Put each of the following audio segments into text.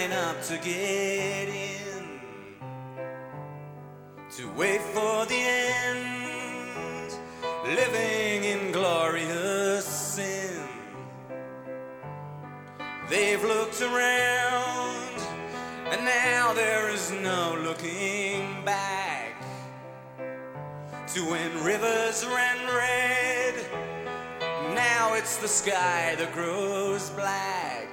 line up to get in, to wait for the end, living in glorious sin. They've looked around, and now there is no looking back to when rivers ran red. Now it's the sky that grows black.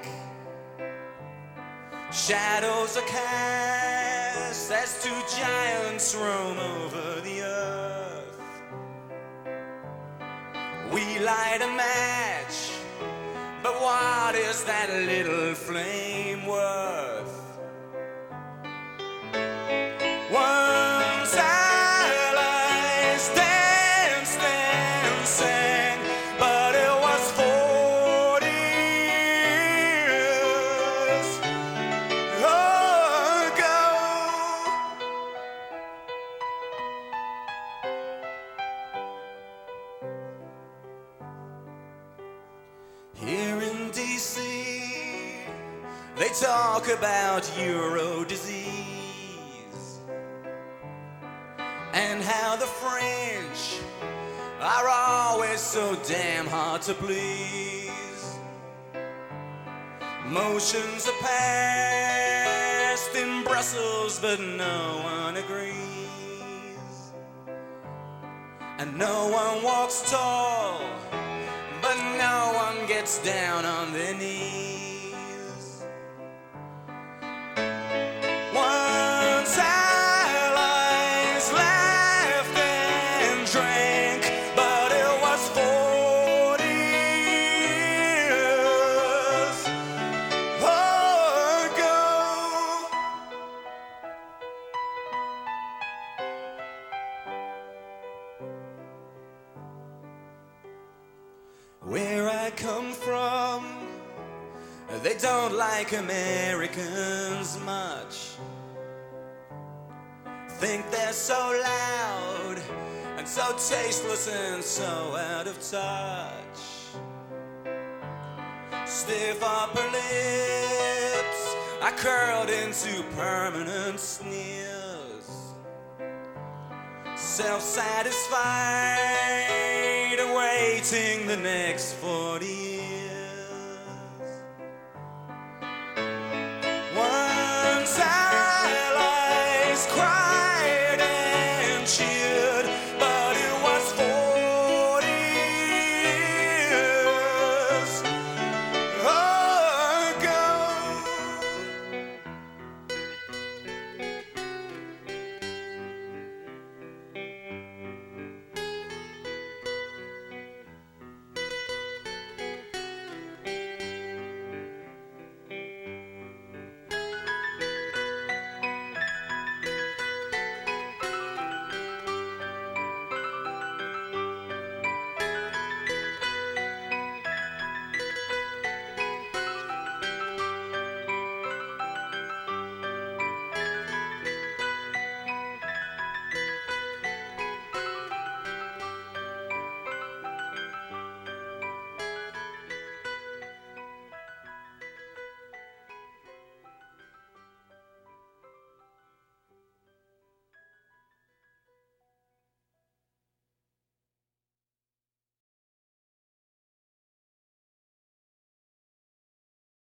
Shadows are cast as two giants roam over the earth. We light a match, but what is that little flame worth? Once our lives danced and sang, but it was 40 years ago. Here in D.C., they talk about Euro disease and how the French are always so damn hard to please. Motions are passed in Brussels, but no one agrees. And no one walks tall, but no one gets down on their knees. Once our lives laughed and drank, but it was 40 years ago. Where I come from, they don't like Americans much. Think they're so loud and so tasteless and so out of touch. Stiff upper lips are curled into permanent sneers. Self-satisfied, awaiting the next 40